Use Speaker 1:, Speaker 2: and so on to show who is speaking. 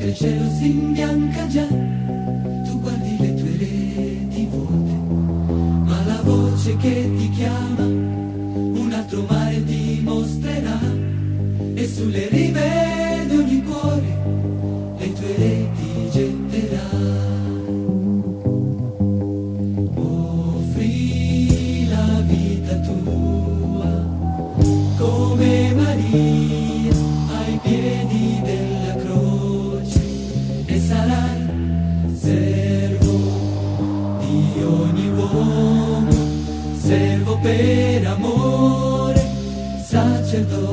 Speaker 1: mentre il cielo si imbianca già, tu guardi le tue reti vuote, ma la voce che ti chiama un altro mare ti mostrerà, e sulle rive di ogni cuore le tue reti getterà. Offri la vita tua come Maria ai piedi della croce, e sarai servo di ogni uomo, servo per amore, sacerdote